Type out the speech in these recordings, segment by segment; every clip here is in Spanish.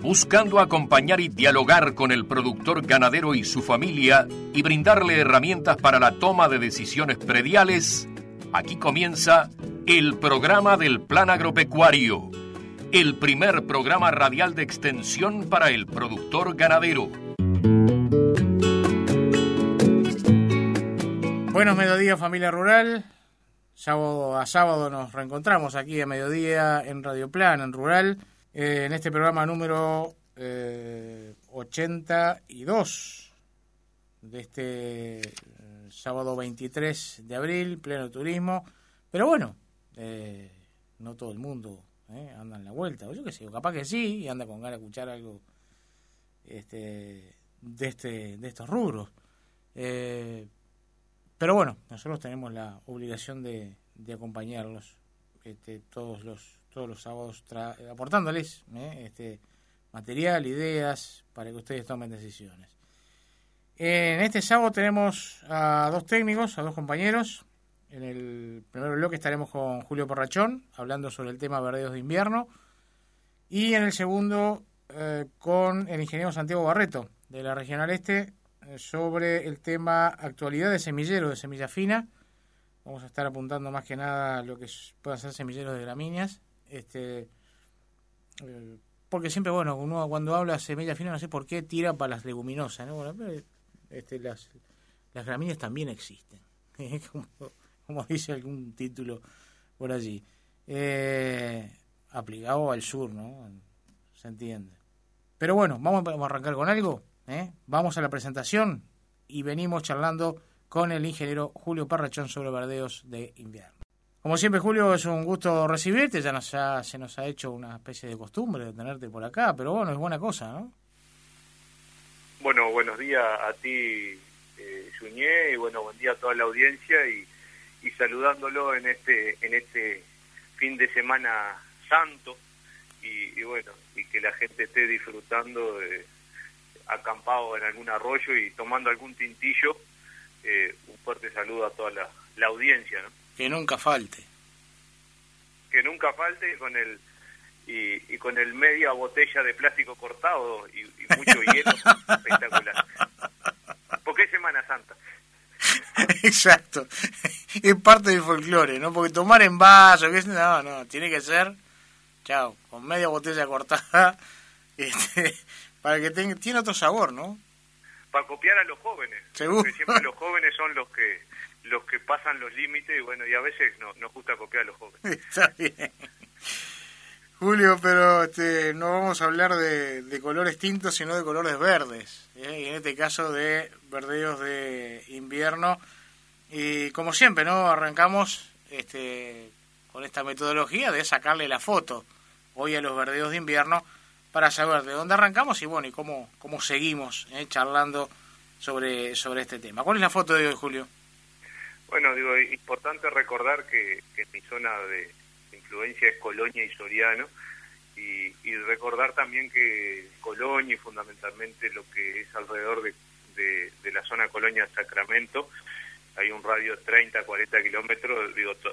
buscando acompañar y dialogar con el productor ganadero y su familia y brindarle herramientas para la toma de decisiones prediales, aquí comienza el programa del Plan Agropecuario, el primer programa radial de extensión para el productor ganadero. Buenos mediodías, familia rural. Sábado a sábado nos reencontramos aquí a mediodía en Radio Plan, en Rural, en este programa número 82 de este sábado 23 de abril, pleno turismo. Pero bueno, no todo el mundo anda en la vuelta, o yo qué sé, o capaz que sí, y anda con ganas de escuchar algo de estos rubros. Pero bueno, nosotros tenemos la obligación de acompañarlos todos los sábados, aportándoles material, ideas, para que ustedes tomen decisiones. En este sábado tenemos a dos técnicos, a dos compañeros. En el primer bloque estaremos con Julio Parrachón, hablando sobre el tema verdeos de invierno. Y en el segundo, con el ingeniero Santiago Barreto, de la Regional Este, sobre el tema actualidad de semillero, de semilla fina. Vamos a estar apuntando más que nada a lo que puedan ser semilleros de gramíneas. Porque siempre, bueno, uno cuando habla de semilla fina, no sé por qué tira para las leguminosas, ¿no? Bueno, pero, las gramíneas también existen, como dice algún título por allí. Aplicado al sur, ¿no? Se entiende. Pero bueno, vamos a arrancar con algo. Vamos a la presentación y venimos charlando con el ingeniero Julio Parrachón sobre verdeos de invierno. Como siempre, Julio, es un gusto recibirte. Se nos ha hecho una especie de costumbre de tenerte por acá, pero bueno, es buena cosa, ¿no? Bueno, buenos días a ti, Juñé, y bueno, buen día a toda la audiencia y saludándolo en este fin de semana santo y bueno, y que la gente esté disfrutando acampado en algún arroyo y tomando algún tintillo. Un fuerte saludo a toda la audiencia, ¿no? Que nunca falte. Que nunca falte con el media botella de plástico cortado y mucho hielo. Espectacular. Porque es Semana Santa. Exacto. Es parte del folclore, ¿no? Porque tomar en vaso, no, tiene que ser, chao, con media botella cortada, para que tiene otro sabor, ¿no? Para copiar a los jóvenes. Seguro. Porque siempre los jóvenes son los que pasan los límites y bueno, y a veces nos gusta copiar a los jóvenes. Está bien. Julio, pero no vamos a hablar de colores tintos, sino de colores verdes, y en este caso de verdeos de invierno. Y como siempre, ¿no? Arrancamos con esta metodología de sacarle la foto hoy a los verdeos de invierno para saber de dónde arrancamos y bueno, y cómo seguimos charlando sobre este tema. ¿Cuál es la foto de hoy, Julio? Bueno, digo, importante recordar que mi zona de influencia es Colonia y Soriano, y recordar también que Colonia y fundamentalmente lo que es alrededor de la zona Colonia Sacramento, hay un radio de 30, 40 kilómetros,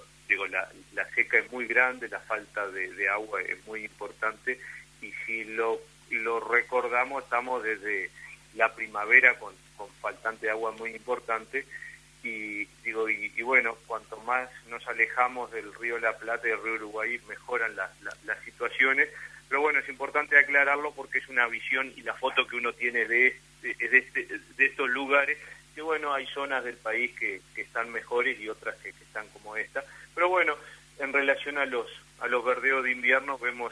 la seca es muy grande, la falta de agua es muy importante, y si lo recordamos, estamos desde la primavera con faltante de agua muy importante, y bueno, cuanto más nos alejamos del río La Plata y del río Uruguay, mejoran las situaciones, pero bueno, es importante aclararlo porque es una visión y la foto que uno tiene de estos lugares, que bueno, hay zonas del país que están mejores y otras que están como esta, pero bueno, en relación a los verdeos de invierno vemos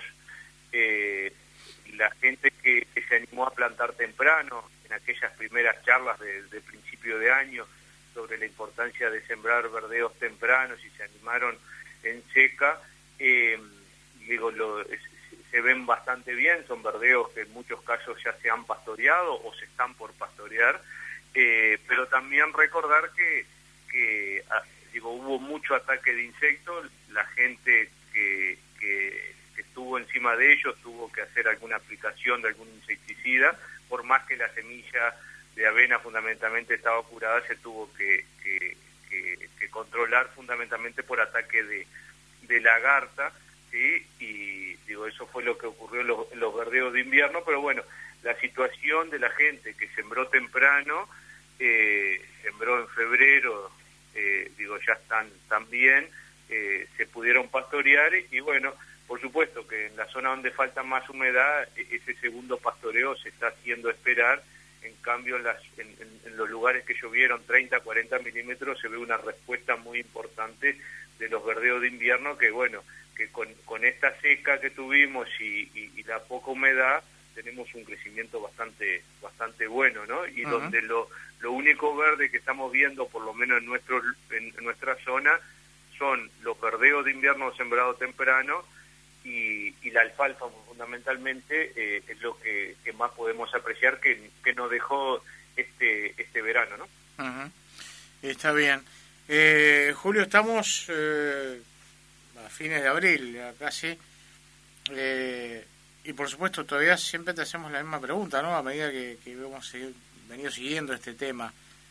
la gente que se animó a plantar temprano en aquellas primeras charlas de principio de año sobre la importancia de sembrar verdeos tempranos y se animaron en seca, se ven bastante bien, son verdeos que en muchos casos ya se han pastoreado o se están por pastorear, pero también recordar que hubo mucho ataque de insectos, la gente que estuvo encima de ellos tuvo que hacer alguna aplicación de algún insecticida, por más que la semilla de avena fundamentalmente estaba curada, se tuvo que controlar fundamentalmente por ataque de lagarta, ¿sí? Y Digo, eso fue lo que ocurrió en los verdeos de invierno, pero bueno, la situación de la gente que sembró temprano, sembró en febrero, digo, ya están bien, se pudieron pastorear y bueno, por supuesto que en la zona donde falta más humedad, ese segundo pastoreo se está haciendo esperar. En cambio, en los lugares que llovieron 30, 40 milímetros se ve una respuesta muy importante de los verdeos de invierno que, bueno, que con esta seca que tuvimos y la poca humedad tenemos un crecimiento bastante bueno, ¿no? Y donde lo único verde que estamos viendo, por lo menos en nuestra zona, son los verdeos de invierno sembrados temprano y la alfalfa fundamentalmente es lo que más podemos apreciar que nos dejó este verano, ¿no? Uh-huh. Está bien. Julio, estamos a fines de abril, ya casi, y por supuesto todavía siempre te hacemos la misma pregunta, ¿no? A medida que hemos venido siguiendo este tema.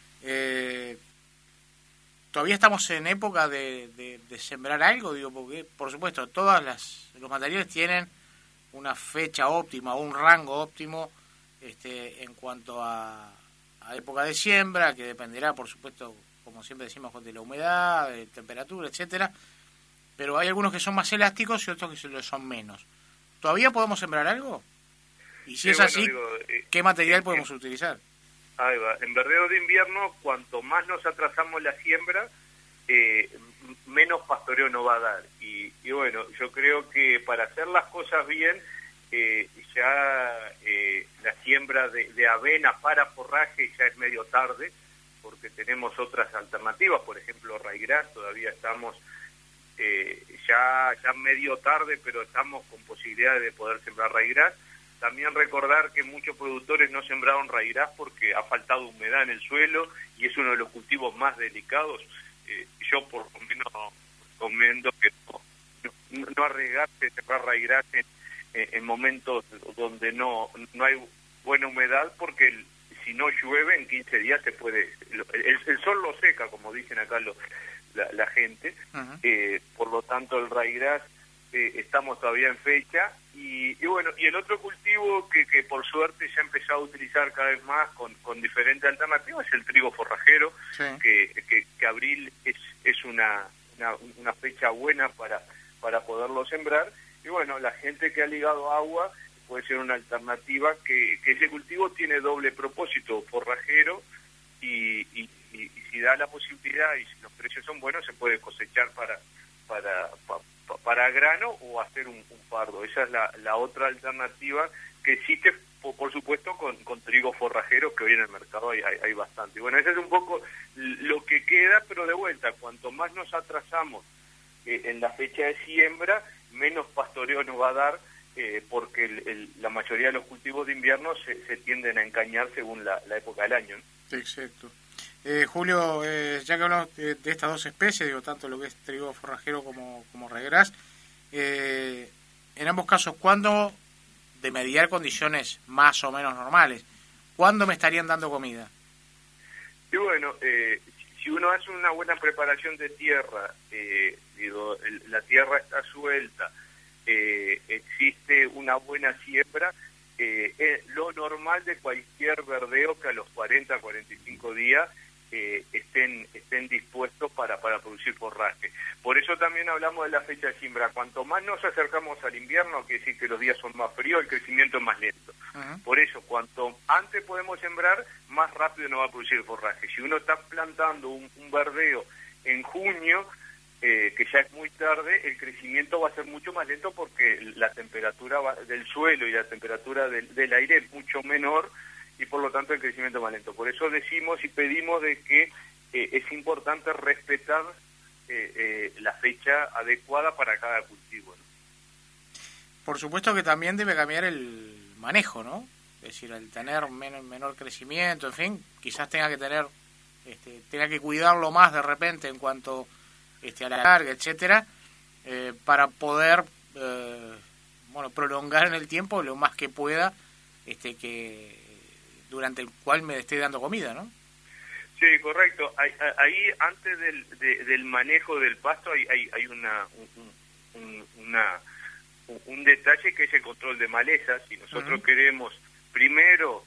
¿Todavía estamos en época de sembrar algo? Digo, porque por supuesto los materiales tienen una fecha óptima, un rango óptimo en cuanto a época de siembra, que dependerá, por supuesto, como siempre decimos, de la humedad, de temperatura, etcétera. Pero hay algunos que son más elásticos y otros que lo son menos. ¿Todavía podemos sembrar algo? Y si es así, digo, ¿qué material podemos utilizar? Ahí va. En verdeo de invierno, cuanto más nos atrasamos la siembra, menos pastoreo nos va a dar. Y bueno, yo creo que para hacer las cosas bien, ya la siembra de avena para forraje ya es medio tarde, porque tenemos otras alternativas, por ejemplo, raigras, todavía estamos ya medio tarde, pero estamos con posibilidades de poder sembrar raigras. También recordar que muchos productores no sembraron raigras porque ha faltado humedad en el suelo y es uno de los cultivos más delicados. Yo por lo menos recomiendo que no arriesgarse a sembrar raigras en momentos donde no hay buena humedad, porque si no llueve en 15 días se puede, el sol lo seca, como dicen acá la gente. Uh-huh. Por lo tanto el raigras estamos todavía en fecha y bueno, y el otro cultivo que por suerte ya ha empezado a utilizar cada vez más con diferentes alternativas es el trigo forrajero. Sí. que abril es una fecha buena para poderlo sembrar, y bueno, la gente que ha ligado agua puede ser una alternativa, que ese cultivo tiene doble propósito, forrajero, y si da la posibilidad y si los precios son buenos se puede cosechar para grano o hacer un fardo. Esa es la otra alternativa que existe, por supuesto, con trigo forrajero, que hoy en el mercado hay bastante. Bueno, ese es un poco lo que queda, pero de vuelta, cuanto más nos atrasamos en la fecha de siembra, menos pastoreo nos va a dar, porque la mayoría de los cultivos de invierno se tienden a encañar según la época del año, ¿no? Exacto. Julio, ya que hablamos de estas dos especies, digo, tanto lo que es trigo forrajero como raigras, en ambos casos, ¿cuándo, de mediar condiciones más o menos normales, cuándo me estarían dando comida? Y bueno, si uno hace una buena preparación de tierra, la tierra está suelta, existe una buena siembra, lo normal de cualquier verdeo que a los 40, 45 días estén dispuestos para producir forraje. Por eso también hablamos de la fecha de siembra. Cuanto más nos acercamos al invierno, quiere decir que los días son más fríos, el crecimiento es más lento. Uh-huh. Por eso, cuanto antes podemos sembrar, más rápido nos va a producir forraje. Si uno está plantando un verdeo en junio, que ya es muy tarde, el crecimiento va a ser mucho más lento, porque la temperatura del suelo y la temperatura del aire es mucho menor, y por lo tanto el crecimiento es más lento. Por eso decimos y pedimos de que es importante respetar la fecha adecuada para cada cultivo, ¿no? Por supuesto que también debe cambiar el manejo, ¿no? Es decir, al tener menor crecimiento, en fin, quizás tenga que cuidarlo más de repente en cuanto a la carga, etcétera, para poder prolongar en el tiempo lo más que pueda, que durante el cual me esté dando comida, ¿no? Sí, correcto. Ahí antes del manejo del pasto hay un detalle que es el control de malezas. Si nosotros queremos primero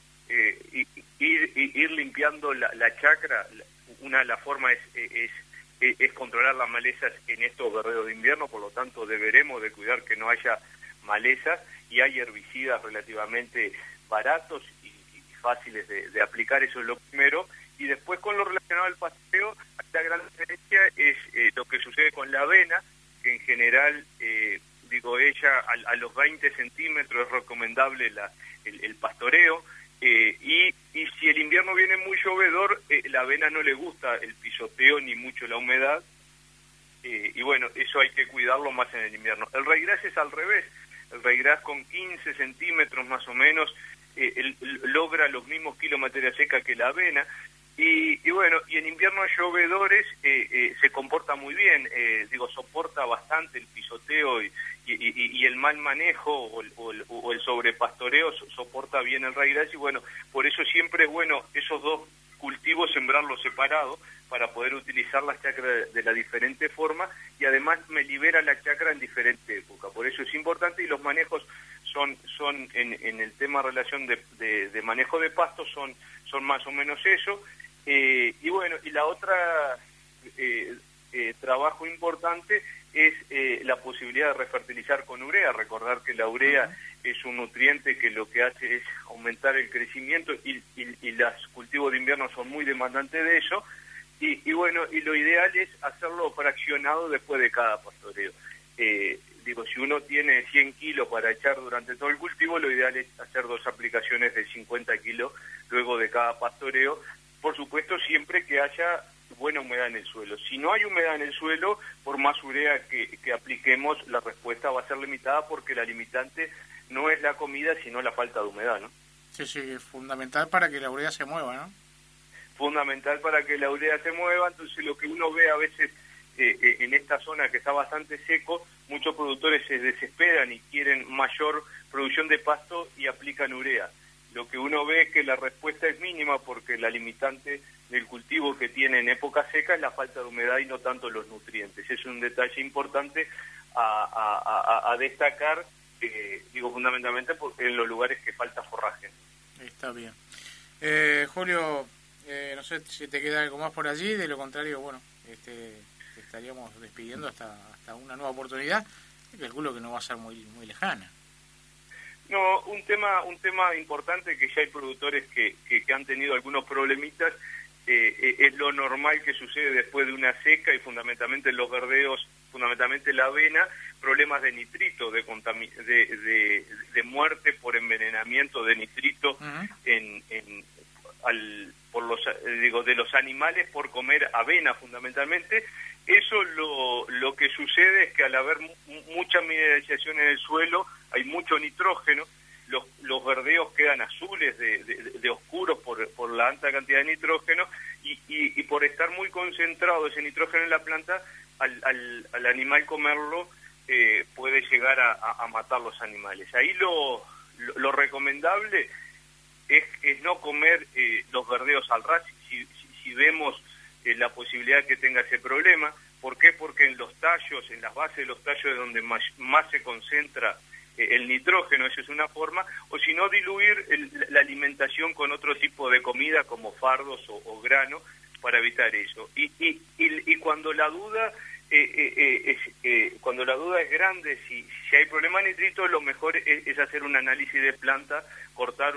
ir limpiando la chacra, una de las formas es controlar las malezas en estos verdeos de invierno, por lo tanto deberemos de cuidar que no haya malezas, y hay herbicidas relativamente baratos y fáciles de aplicar, eso es lo primero. Y después, con lo relacionado al pastoreo, la gran diferencia es lo que sucede con la avena, que en general, ella a los 20 centímetros es recomendable el pastoreo, y si el invierno viene muy llovedor, la avena no le gusta el pisoteo ni mucho la humedad, y bueno, eso hay que cuidarlo más en el invierno. El ryegrass es al revés. El ryegrass con 15 centímetros más o menos logra los mismos kilos de materia seca que la avena, y bueno, y en inviernos llovedores se comporta muy bien, soporta bastante el pisoteo y el mal manejo o el sobrepastoreo, soporta bien el ryegrass, y bueno, por eso siempre es bueno esos dos cultivos sembrarlos separados para poder utilizar la chacra de la diferente forma, y además me libera la chacra en diferente época. Por eso es importante, y los manejos son en el tema relación de manejo de pastos son más o menos eso. Y bueno, y la otra trabajo importante es la posibilidad de refertilizar con urea. Recordar que la urea es un nutriente que lo que hace es aumentar el crecimiento, y los cultivos de invierno son muy demandantes de eso, y bueno, y lo ideal es hacerlo fraccionado después de cada pastoreo. Si uno tiene 100 kilos para echar durante todo el cultivo, lo ideal es hacer 2 aplicaciones de 50 kilos luego de cada pastoreo, por supuesto siempre que haya buena humedad en el suelo. Si no hay humedad en el suelo, por más urea que apliquemos, la respuesta va a ser limitada, porque la limitante no es la comida, sino la falta de humedad, ¿no? Sí, es fundamental para que la urea se mueva, ¿no? Fundamental para que la urea se mueva. Entonces, lo que uno ve a veces en esta zona que está bastante seco, muchos productores se desesperan y quieren mayor producción de pasto y aplican urea. Lo que uno ve es que la respuesta es mínima, porque la limitante del cultivo que tiene en época seca es la falta de humedad y no tanto los nutrientes. Es un detalle importante a destacar, fundamentalmente porque en los lugares que falta forraje. Está bien. Julio, no sé si te queda algo más por allí, de lo contrario, bueno, te estaríamos despidiendo hasta una nueva oportunidad, y calculo que no va a ser muy lejana. No, un tema importante, que ya hay productores que han tenido algunos problemitas, es lo normal que sucede después de una seca, y fundamentalmente los verdeos, fundamentalmente la avena, problemas de nitrito, de muerte por envenenamiento de nitrito de los animales por comer avena fundamentalmente. Eso lo que sucede es que al haber mucha mineralización en el suelo, hay mucho nitrógeno, los verdeos quedan azules de oscuros por la alta cantidad de nitrógeno, y por estar muy concentrado ese nitrógeno en la planta, al animal comerlo puede llegar a matar los animales. Ahí lo recomendable es no comer los verdeos al ras si vemos la posibilidad que tenga ese problema. ¿Por qué? Porque en los tallos, en las bases de los tallos, es donde más se concentra el nitrógeno, esa es una forma, o si no, diluir la alimentación con otro tipo de comida como fardos o grano para evitar eso. Y cuando la duda cuando la duda es grande, si hay problema de nitrito, lo mejor es hacer un análisis de planta, cortar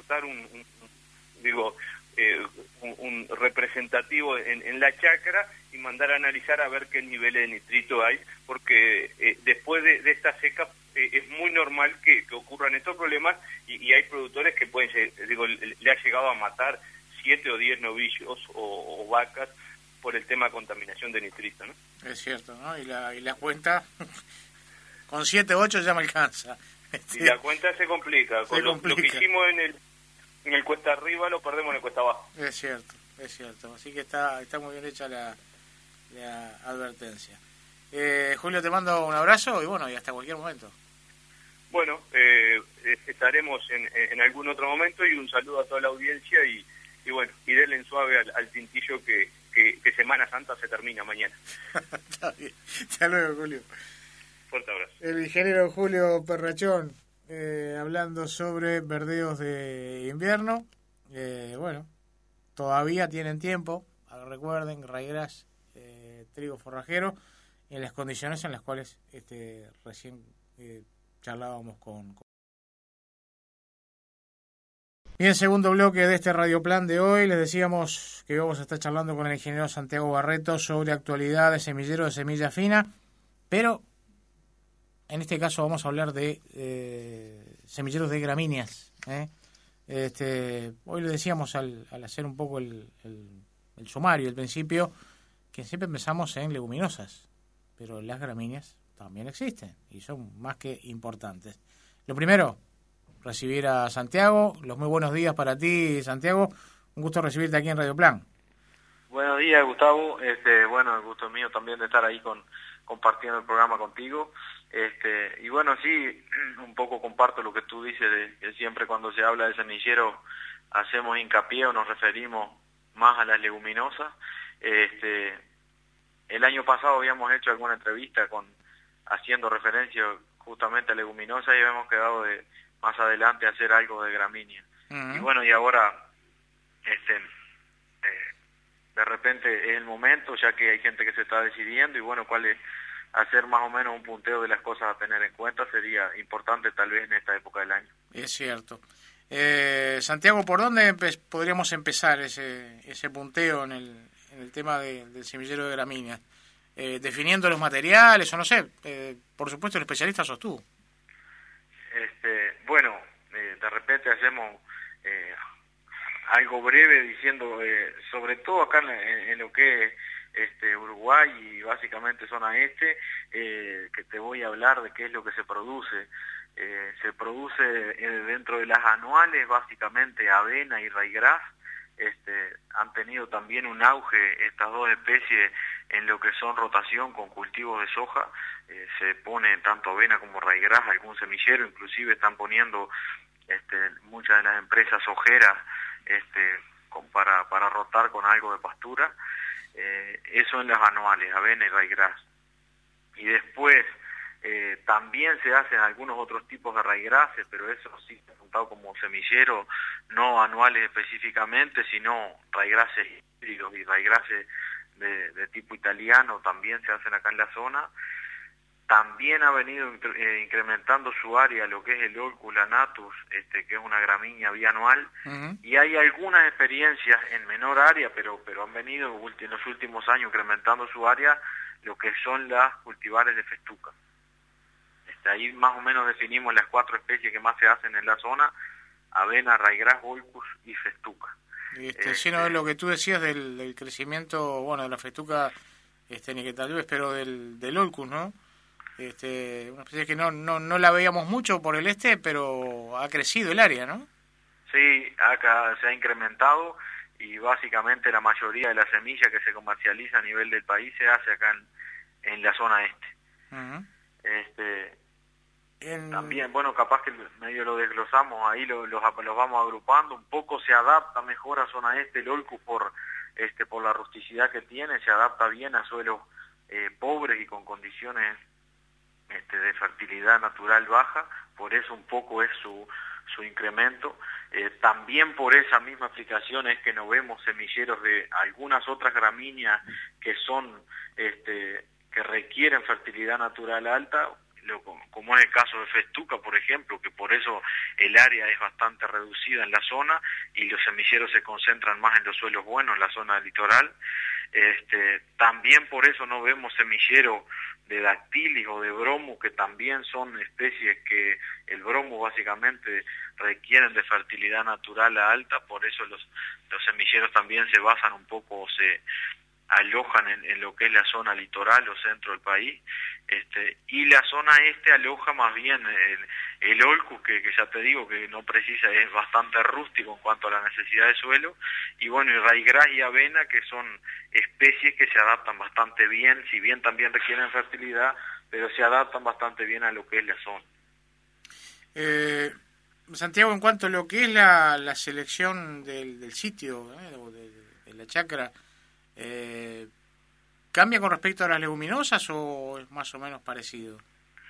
un representativo en la chacra y mandar a analizar a ver qué nivel de nitrito hay, porque después de esta seca es muy normal que ocurran estos problemas, y hay productores que le ha llegado a matar 7 o 10 novillos o vacas por el tema de contaminación de nitrito, ¿no? Es cierto, ¿no? Y la cuenta con 7 o 8 ya me alcanza. Y la cuenta se complica. Lo que hicimos en el cuesta arriba lo perdemos en el cuesta abajo. Es cierto. Así que está muy bien hecha la advertencia. Julio, te mando un abrazo y hasta cualquier momento. Bueno, estaremos en algún otro momento, y un saludo a toda la audiencia, y denle en suave al tintillo que Semana Santa se termina mañana. Está bien. Hasta luego, Julio. Fuerte abrazo. El ingeniero Julio Perrachón, hablando sobre verdeos de invierno. Bueno, todavía tienen tiempo, recuerden, ryegrass, trigo forrajero, en las condiciones en las cuales recién charlábamos con... Bien, segundo bloque de este radioplan de hoy, les decíamos que íbamos a estar charlando con el ingeniero Santiago Barreto sobre actualidad de semillero de semilla fina, pero en este caso vamos a hablar de semilleros de gramíneas. Hoy le decíamos al hacer un poco el sumario, el principio, que siempre pensamos en leguminosas, pero las gramíneas también existen y son más que importantes. Lo primero, recibir a Santiago. Los muy buenos días para ti, Santiago. Un gusto recibirte aquí en Radio Plan. Buenos días, Gustavo. Bueno, el gusto es mío también de estar ahí compartiendo el programa contigo. Y bueno, sí, un poco comparto lo que tú dices, de que siempre cuando se habla de semillero hacemos hincapié o nos referimos más a las leguminosas. El año pasado habíamos hecho alguna entrevista haciendo referencia justamente a leguminosas y habíamos quedado de más adelante hacer algo de gramínea. Uh-huh. Y bueno, y ahora de repente es el momento, ya que hay gente que se está decidiendo, y bueno, cuál es hacer más o menos un punteo de las cosas a tener en cuenta sería importante tal vez en esta época del año. Es cierto. Santiago, ¿por dónde podríamos empezar ese punteo en el tema del semillero de gramíneas? Definiendo los materiales, o no sé, por supuesto el especialista sos tú. Bueno, de repente hacemos algo breve diciendo, sobre todo acá en lo que es Uruguay y básicamente zona que te voy a hablar de qué es lo que se produce. Se produce dentro de las anuales básicamente avena y ryegrass. Han tenido también un auge estas dos especies en lo que son rotación con cultivos de soja. Se pone tanto avena como ryegrass, algún semillero inclusive están poniendo muchas de las empresas sojeras para rotar con algo de pastura. Eso en las anuales, avena y ryegrass. Y después también se hacen algunos otros tipos de ryegrasses, pero eso sí está apuntado como semillero, no anuales específicamente, sino ryegrasses híbridos y ryegrasses de tipo italiano también se hacen acá en la zona. También ha venido incrementando su área lo que es el Holcus lanatus, que es una gramínea bianual. Uh-huh. Y hay algunas experiencias en menor área, pero han venido en los últimos años incrementando su área lo que son las cultivares de festuca. Ahí más o menos definimos las 4 especies que más se hacen en la zona: avena, ryegrass, holcus y festuca. Sino de lo que tú decías del crecimiento, bueno, de la festuca, ni que tal vez, pero del holcus, ¿no? Una especie que no la veíamos mucho por el pero ha crecido el área, ¿no? Sí, acá se ha incrementado y básicamente la mayoría de la semilla que se comercializa a nivel del país se hace acá en la zona este. Uh-huh. También, bueno, capaz que medio lo desglosamos, ahí los vamos agrupando, un poco se adapta mejor a zona el holcus por la rusticidad que tiene, se adapta bien a suelos pobres y con condiciones de fertilidad natural baja, por eso un poco es su incremento. También por esa misma aplicación es que no vemos semilleros de algunas otras gramíneas que son que requieren fertilidad natural alta, como es el caso de festuca, por ejemplo, que por eso el área es bastante reducida en la zona y los semilleros se concentran más en los suelos buenos, en la zona litoral. También por eso no vemos semilleros de dactilis o de bromo, que también son especies que el bromo básicamente requieren de fertilidad natural alta, por eso los semilleros también se basan un poco, se alojan en lo que es la zona litoral o centro del país, y la zona aloja más bien el holcus, que ya te digo que no precisa, es bastante rústico en cuanto a la necesidad de suelo, y bueno, y ryegrass y avena, que son especies que se adaptan bastante bien, si bien también requieren fertilidad, pero se adaptan bastante bien a lo que es la zona. Santiago, en cuanto a lo que es la selección del sitio, o de la chacra, ¿cambia con respecto a las leguminosas o es más o menos parecido?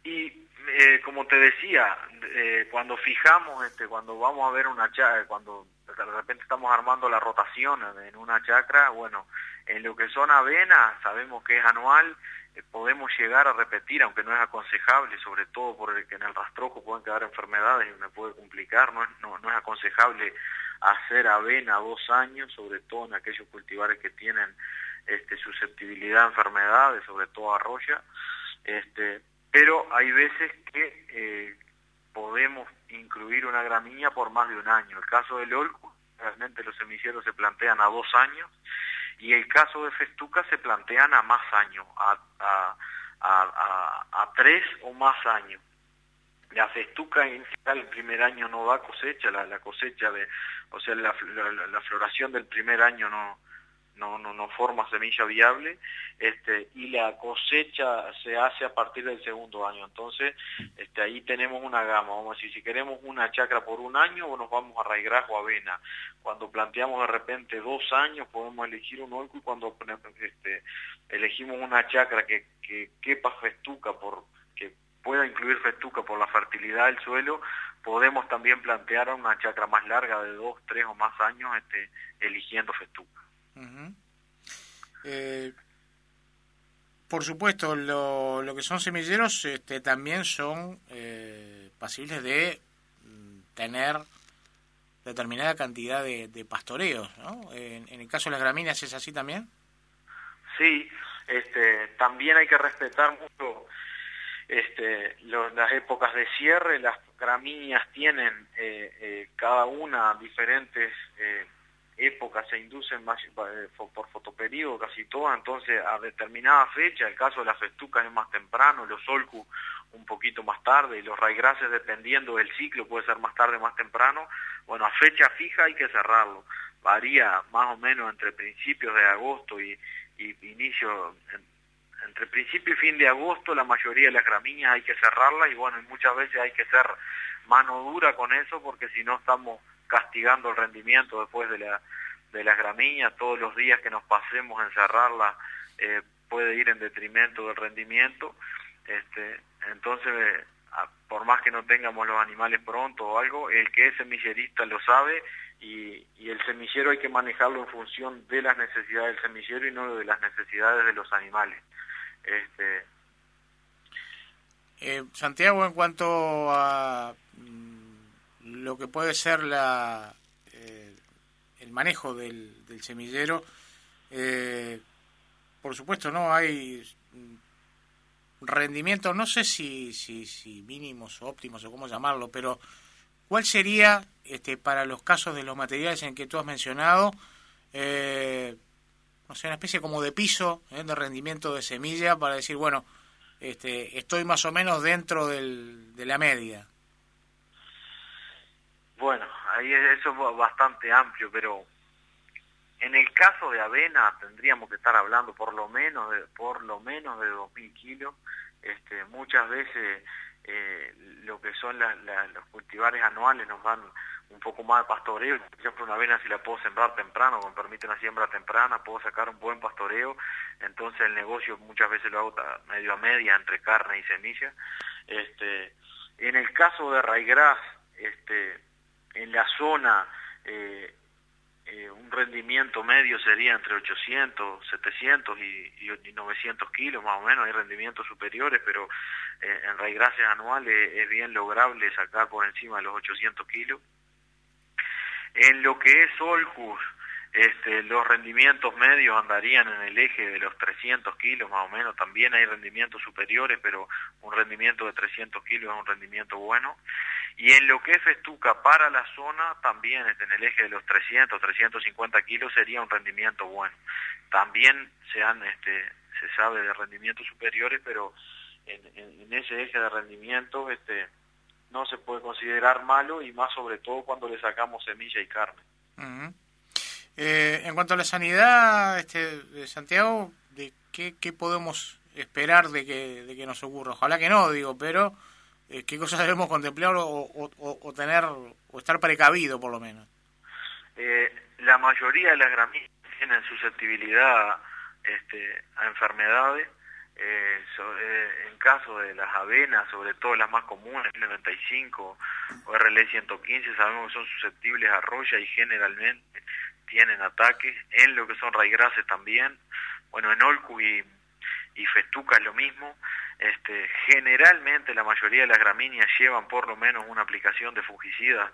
Y como te decía, cuando fijamos, cuando vamos a ver una chacra, cuando de repente estamos armando la rotación en una chacra, bueno, en lo que son avenas, sabemos que es anual, podemos llegar a repetir, aunque no es aconsejable, sobre todo porque en el rastrojo pueden quedar enfermedades y me puede complicar, no es aconsejable hacer avena 2 años, sobre todo en aquellos cultivares que tienen susceptibilidad a enfermedades, sobre todo a roya, pero hay veces que podemos incluir una gramínea por más de 1 año. El caso del olco, realmente los semilleros se plantean a 2 años, y el caso de festuca se plantean a más años, a 3 o más años. La festuca en general el primer año no da cosecha, la cosecha o sea, la floración del primer año no forma semilla viable, y la cosecha se hace a partir del segundo año. Entonces, ahí tenemos una gama. Vamos a decir, si queremos una chacra por 1 año, o nos vamos a raigraz o avena. Cuando planteamos de repente 2 años, podemos elegir un olco, y cuando elegimos una chacra que quepa festuca, que pueda incluir festuca por la fertilidad del suelo, podemos también plantear una chacra más larga de 2, 3 o más años, eligiendo festuca. Por supuesto, lo que son semilleros también son pasibles de tener determinada cantidad de pastoreos, ¿no? En el caso de las gramíneas, ¿es así también? Sí, también hay que respetar mucho las épocas de cierre. Las gramíneas tienen cada una diferentes épocas, se inducen más por fotoperiodo, casi todas. Entonces a determinada fecha, el caso de las festucas es más temprano, los olcus un poquito más tarde, y los raigraces, dependiendo del ciclo, puede ser más tarde o más temprano. Bueno, a fecha fija hay que cerrarlo, varía más o menos entre principios de agosto y inicio, entre principio y fin de agosto. La mayoría de las gramíneas hay que cerrarlas, y bueno, muchas veces hay que ser mano dura con eso, porque si no estamos castigando el rendimiento después de las gramíneas. Todos los días que nos pasemos en cerrarla puede ir en detrimento del rendimiento. Entonces, por más que no tengamos los animales pronto o algo, el que es semillerista lo sabe, y el semillero hay que manejarlo en función de las necesidades del semillero y no de las necesidades de los animales. Santiago, en cuanto a lo que puede ser el manejo del semillero, por supuesto, no hay rendimientos, no sé si mínimos o óptimos o cómo llamarlo, pero ¿cuál sería para los casos de los materiales en que tú has mencionado, no sé, una especie como de piso de rendimiento de semilla, para decir, bueno, estoy más o menos dentro de la media? Bueno, ahí eso es bastante amplio, pero en el caso de avena tendríamos que estar hablando por lo menos de 2.000 kilos. Muchas veces lo que son los cultivares anuales nos dan un poco más de pastoreo. Por ejemplo, una avena, si la puedo sembrar temprano, me permite una siembra temprana, puedo sacar un buen pastoreo. Entonces el negocio muchas veces lo hago medio a media entre carne y semilla. En el caso de raigraz, en la zona un rendimiento medio sería entre 800, 700 y 900 kilos más o menos. Hay rendimientos superiores, pero en raigraces anuales es bien lograble sacar por encima de los 800 kilos. En lo que es olcus, los rendimientos medios andarían en el eje de los 300 kilos más o menos. También hay rendimientos superiores, pero un rendimiento de 300 kilos es un rendimiento bueno. Y en lo que es festuca para la zona, también en el eje de los 300, 350 kilos sería un rendimiento bueno. También se sabe de rendimientos superiores, pero en ese eje de rendimiento no se puede considerar malo, y más sobre todo cuando le sacamos semilla y carne. Uh-huh. En cuanto a la sanidad, de Santiago, ¿de qué podemos esperar de que nos ocurra? Ojalá que no, pero ¿qué cosas debemos contemplar o tener, o estar precavido por lo menos? La mayoría de las gramíneas tienen susceptibilidad a enfermedades. En caso de las avenas, sobre todo las más comunes, N95 o RL 115, sabemos que son susceptibles a roya y generalmente tienen ataques. En lo que son raigrases también, bueno, en Olcu y Festuca es lo mismo. Generalmente la mayoría de las gramíneas llevan por lo menos una aplicación de fungicida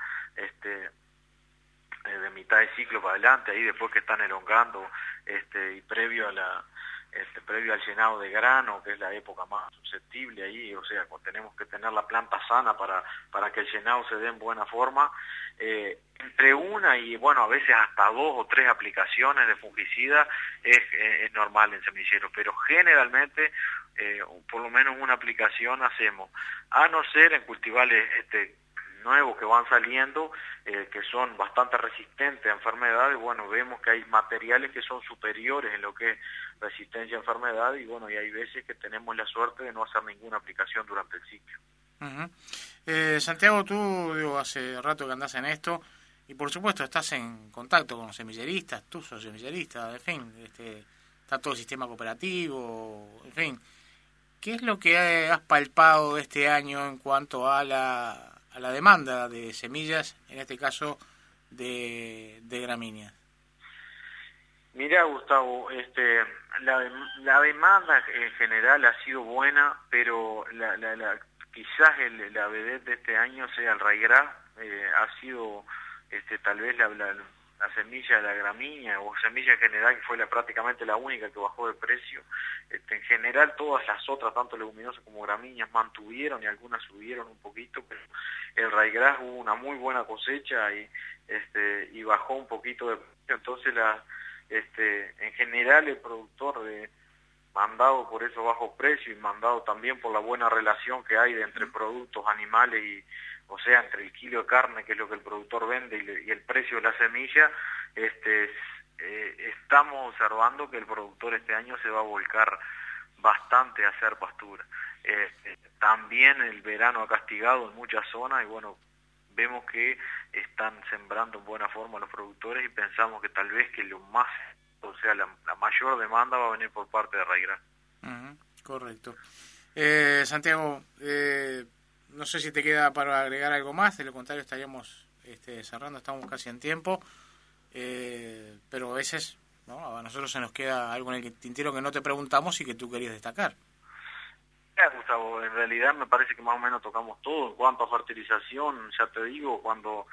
de mitad de ciclo para adelante, ahí después que están elongando y previo al llenado de grano, que es la época más susceptible ahí, o sea, tenemos que tener la planta sana para que el llenado se dé en buena forma. Entre una y, bueno, a veces hasta 2 o 3 aplicaciones de fungicida es normal en semilleros, pero generalmente por lo menos una aplicación hacemos, a no ser en cultivares nuevos que van saliendo, que son bastante resistentes a enfermedades. Bueno, vemos que hay materiales que son superiores en lo que es resistencia a enfermedad, y bueno, y hay veces que tenemos la suerte de no hacer ninguna aplicación durante el ciclo. Santiago, tú hace rato que andás en esto, y por supuesto estás en contacto con los semilleristas, tú sos semillerista, en fin, está todo el sistema cooperativo, en fin. ¿Qué es lo que has palpado este año en cuanto a la demanda de semillas, en este caso de gramíneas? Mirá, Gustavo, la demanda en general ha sido buena, pero quizás la vedette de este año sea el raigras. Ha sido tal vez la semilla de la gramínea, o semilla en general, que fue prácticamente la única que bajó de precio. En general todas las otras, tanto leguminosas como gramíneas, mantuvieron y algunas subieron un poquito, pero el raigras hubo una muy buena cosecha y bajó un poquito de precio. Entonces en general el productor, mandado por esos bajos precios y mandado también por la buena relación que hay entre productos animales o sea, entre el kilo de carne, que es lo que el productor vende, y el precio de la semilla, estamos observando que el productor este año se va a volcar bastante a hacer pastura. También el verano ha castigado en muchas zonas, y bueno, vemos que están sembrando en buena forma los productores, y pensamos que tal vez que la mayor demanda va a venir por parte de raigras. Correcto. Santiago, no sé si te queda para agregar algo más, de lo contrario estaríamos cerrando, estamos casi en tiempo, pero a veces, ¿no?, a nosotros se nos queda algo en el tintero que no te preguntamos y que tú querías destacar. Gustavo, en realidad me parece que más o menos tocamos todo. En cuanto a fertilización, ya te digo, cuando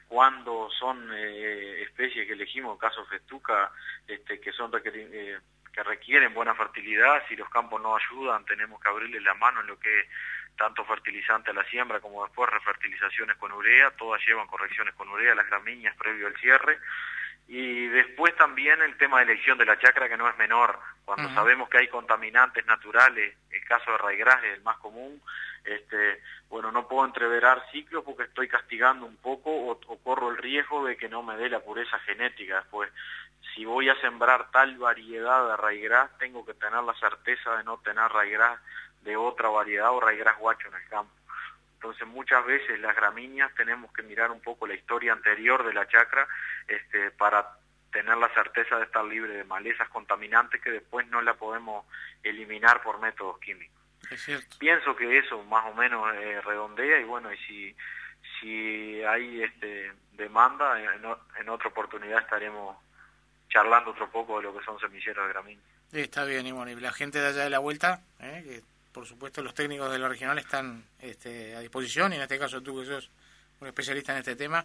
son especies que elegimos, en caso Festuca, que son que requieren buena fertilidad, si los campos no ayudan, tenemos que abrirles la mano en lo que es tanto fertilizante a la siembra como después refertilizaciones con urea. Todas llevan correcciones con urea, las gramíneas previo al cierre. Y después también el tema de elección de la chacra, que no es menor. Cuando sabemos que hay contaminantes naturales, el caso de raigras es el más común, bueno, no puedo entreverar ciclos porque estoy castigando un poco o corro el riesgo de que no me dé la pureza genética. Después, si voy a sembrar tal variedad de raigras, tengo que tener la certeza de no tener raigras de otra variedad o raigras guacho en el campo. Entonces muchas veces las gramíneas tenemos que mirar un poco la historia anterior de la chacra para tener la certeza de estar libre de malezas contaminantes que después no la podemos eliminar por métodos químicos. Es cierto. Pienso que eso más o menos redondea, y bueno, y si hay demanda, en otra oportunidad estaremos charlando otro poco de lo que son semilleros de gramíneas. Está bien, y bueno, y la gente de allá de la vuelta, que por supuesto los técnicos de la regional están a disposición, y en este caso tú, que sos un especialista en este tema,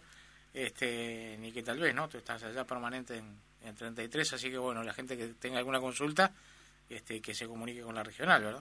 ni que tal vez, ¿no? Tú estás allá permanente en 33, así que bueno, la gente que tenga alguna consulta, que se comunique con la regional, ¿verdad?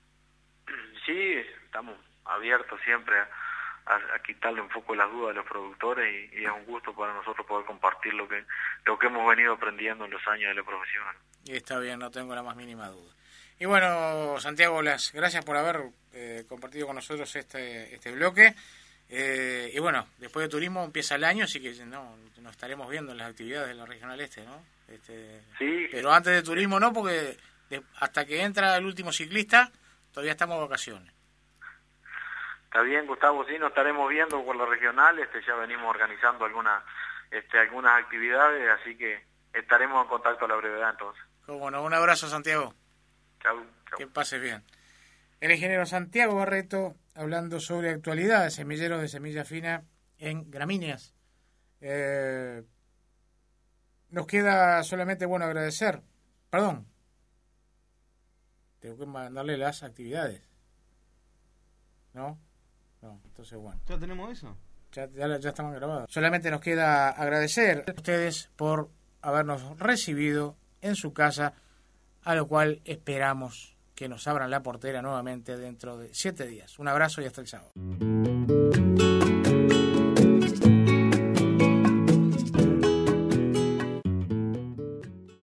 Sí, estamos abiertos siempre a quitarle un poco las dudas a los productores, y es un gusto para nosotros poder compartir lo que hemos venido aprendiendo en los años de la profesión. Está bien, no tengo la más mínima duda. Y bueno, Santiago, las gracias por haber compartido con nosotros este bloque. Y bueno, después de turismo empieza el año, así que nos estaremos viendo en las actividades de la Regional ¿no? Sí. Pero antes de turismo no, porque hasta que entra el último ciclista, todavía estamos de vacaciones. Está bien, Gustavo, sí, nos estaremos viendo por la Regional. Ya venimos organizando algunas actividades, así que estaremos en contacto a la brevedad entonces. Bueno, un abrazo, Santiago. Chau. chau. Que pases bien. El ingeniero Santiago Barreto, hablando sobre actualidad de semilleros de semilla fina en gramíneas. Nos queda solamente, agradecer. Perdón. Tengo que mandarle las actividades. ¿No? No, entonces bueno. ¿Ya tenemos eso? Ya estaban grabados. Solamente nos queda agradecer a ustedes por habernos recibido en su casa, a lo cual esperamos que nos abran la portera nuevamente dentro de 7 días. Un abrazo y hasta el sábado.